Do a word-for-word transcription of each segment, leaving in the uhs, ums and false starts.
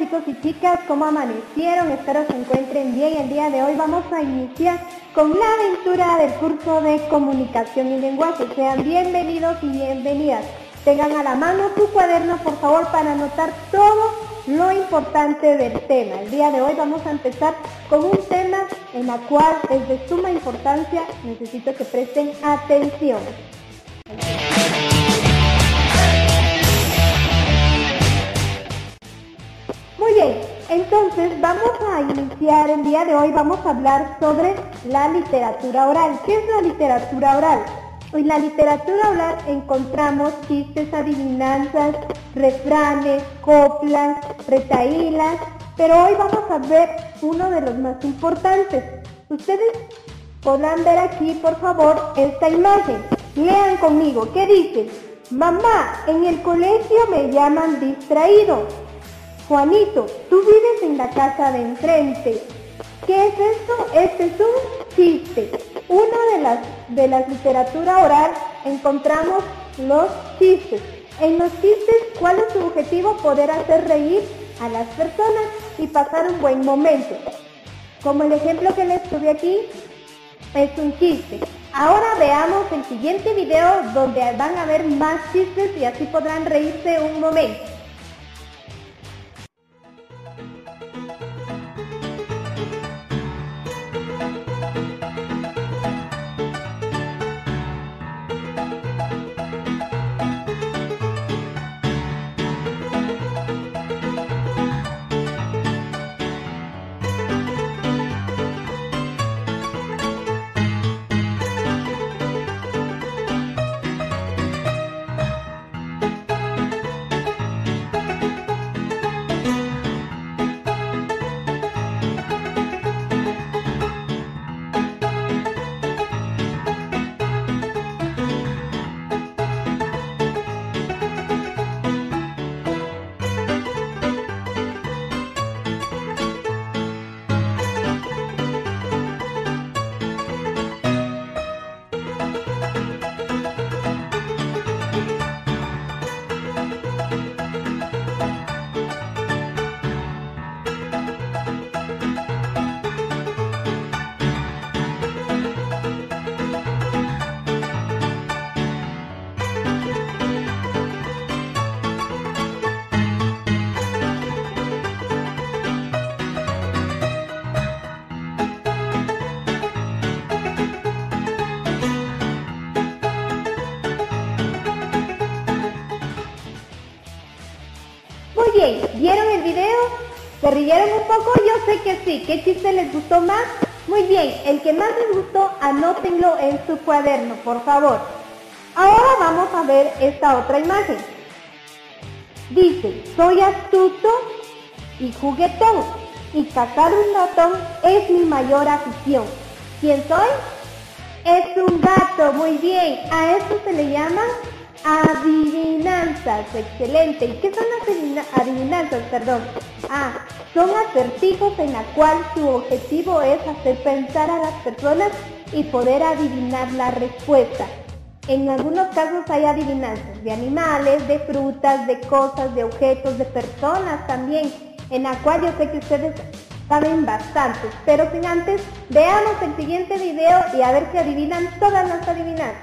chicos y chicas, ¿cómo amanecieron? Espero se encuentren bien. El día de hoy vamos a iniciar con la aventura del curso de comunicación y lenguaje. Sean bienvenidos y bienvenidas. Tengan a la mano su cuaderno, por favor, para anotar todo lo importante del tema. El día de hoy vamos a empezar con un tema en la cual es de suma importancia. Necesito que presten atención. Muy bien, entonces vamos a iniciar el día de hoy, vamos a hablar sobre la literatura oral. ¿Qué es la literatura oral? En la literatura oral encontramos chistes, adivinanzas, refranes, coplas, retahílas, pero hoy vamos a ver uno de los más importantes. Ustedes podrán ver aquí, por favor, esta imagen. Lean conmigo, ¿qué dice? Mamá, en el colegio me llaman distraído. Juanito, tú vives en la casa de enfrente. ¿Qué es esto? Este es un chiste. Una de las de la literatura oral encontramos los chistes. En los chistes, ¿cuál es su objetivo? Poder hacer reír a las personas y pasar un buen momento. Como el ejemplo que les tuve aquí, es un chiste. Ahora veamos el siguiente video donde van a ver más chistes y así podrán reírse un momento. Muy bien, ¿vieron el video? ¿Se rieron un poco? Yo sé que sí. ¿Qué chiste les gustó más? Muy bien, el que más les gustó, anótenlo en su cuaderno, por favor. Ahora vamos a ver esta otra imagen. Dice, soy astuto y juguetón, y cazar un ratón es mi mayor afición. ¿Quién soy? Es un gato, muy bien. A esto se le llama adivinanzas. Excelente. ¿Y qué son las adivinanzas? Perdón. Ah, son acertijos en la cual su objetivo es hacer pensar a las personas y poder adivinar la respuesta. En algunos casos hay adivinanzas de animales, de frutas, de cosas, de objetos, de personas también, en la cual yo sé que ustedes saben bastantes. Pero sin antes, veamos el siguiente video y a ver si adivinan todas las adivinanzas.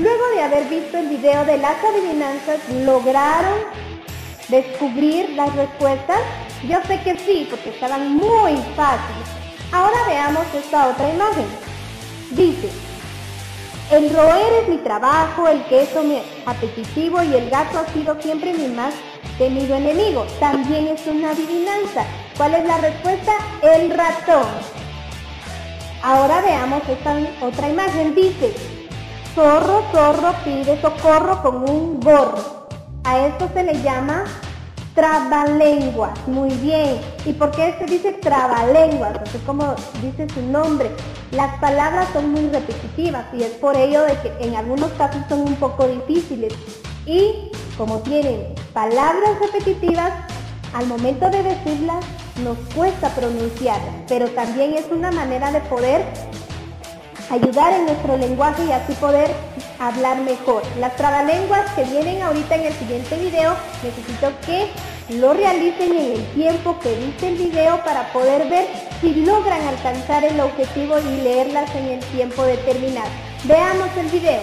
luego de haber visto el video de las adivinanzas, ¿lograron descubrir las respuestas? Yo sé que sí, porque estaban muy fáciles. Ahora veamos esta otra imagen. Dice, el roer es mi trabajo, el queso mi apetitivo y el gato ha sido siempre mi más temido enemigo. También es una adivinanza. ¿Cuál es la respuesta? El ratón. Ahora veamos esta otra imagen. Dice, zorro, zorro pide socorro con un gorro. A esto se le llama trabalenguas. Muy bien. ¿Y por qué se dice trabalenguas? Así como dice su nombre. Las palabras son muy repetitivas y es por ello de que en algunos casos son un poco difíciles. Y como tienen palabras repetitivas, al momento de decirlas nos cuesta pronunciarlas, pero también es una manera de poder ayudar en nuestro lenguaje y así poder hablar mejor. Las trabalenguas que vienen ahorita en el siguiente video, necesito que lo realicen en el tiempo que dice el video para poder ver si logran alcanzar el objetivo y leerlas en el tiempo determinado. Veamos el video.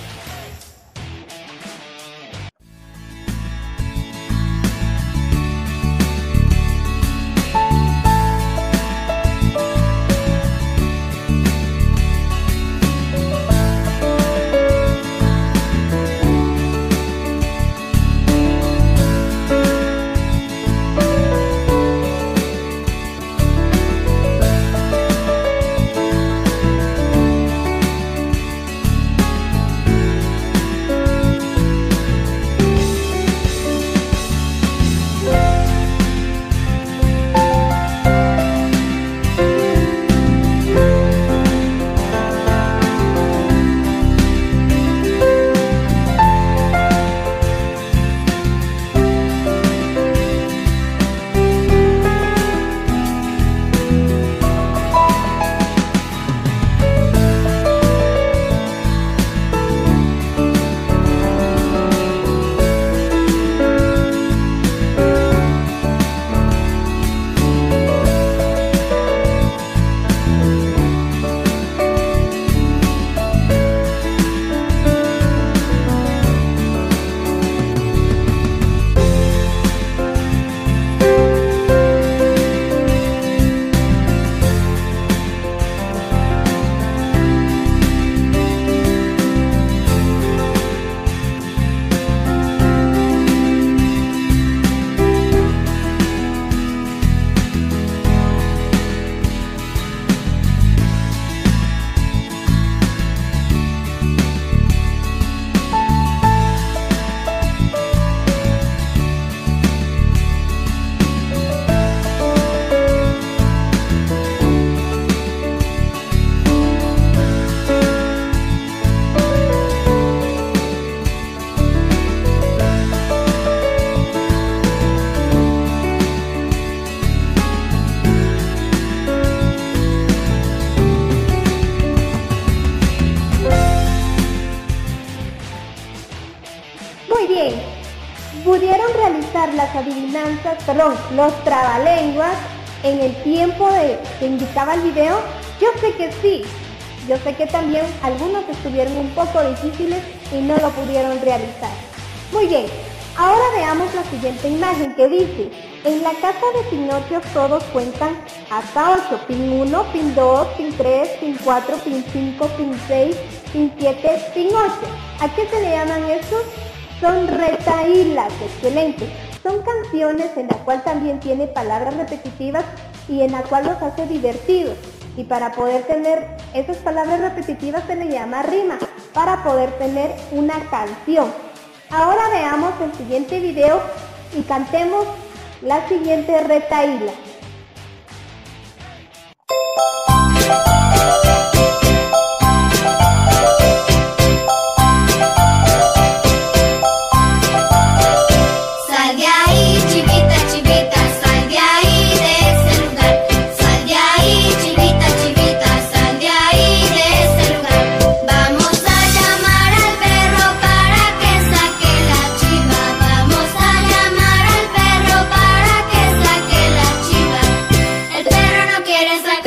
¿Pudieron realizar las adivinanzas, perdón, los trabalenguas en el tiempo de, que indicaba el video? Yo sé que sí. Yo sé que también algunos estuvieron un poco difíciles y no lo pudieron realizar. Muy bien, ahora veamos la siguiente imagen que dice, en la casa de Pinocho todos cuentan hasta ocho, pin uno, pin dos, pin tres, pin cuatro, pin cinco, pin seis, pin siete, pin ocho. ¿A qué se le llaman estos? Son retahílas, excelente. Son canciones en la cual también tiene palabras repetitivas y en la cual los hace divertidos. Y para poder tener esas palabras repetitivas se le llama rima, para poder tener una canción. Ahora veamos el siguiente video y cantemos la siguiente retahíla.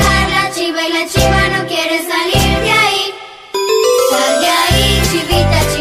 Chiva no quiere salir de ahí. Sal de ahí, chivita,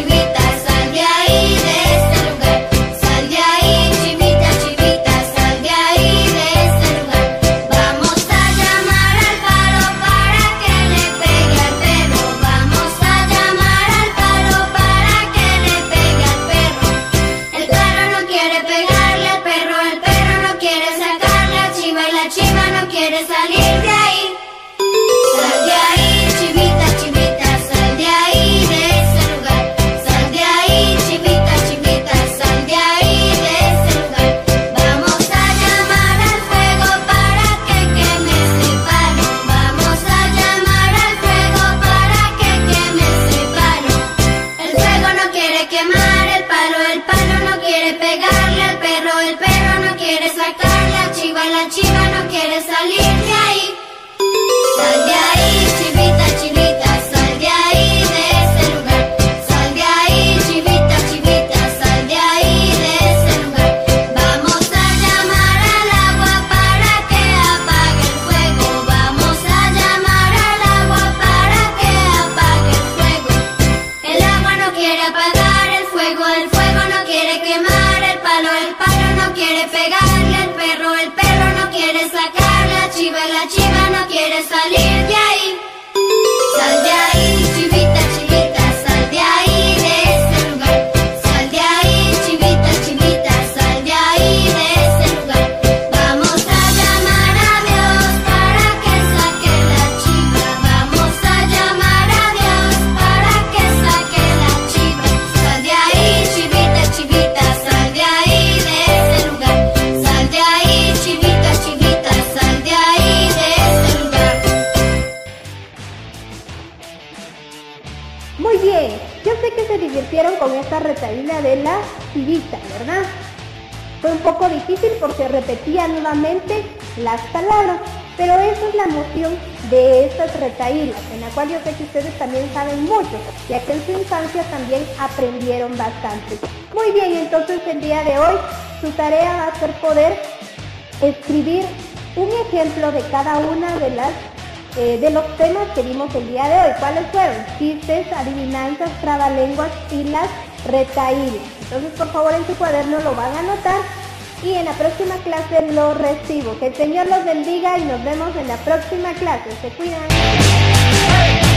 sé que se divirtieron con esta retaíla de la sillita, ¿verdad? Fue un poco difícil porque repetía nuevamente las palabras, pero esa es la emoción de estas retahílas, en la cual yo sé que ustedes también saben mucho, ya que en su infancia también aprendieron bastante. Muy bien, entonces el día de hoy su tarea va a ser poder escribir un ejemplo de cada una de las eh, de los temas que vimos el día de hoy. ¿Cuáles fueron? Chistes, adivinanzas, trabalenguas y las retahílas. Entonces, por favor, en su cuaderno lo van a anotar y en la próxima clase lo recibo. Que el Señor los bendiga y nos vemos en la próxima clase. Se cuidan.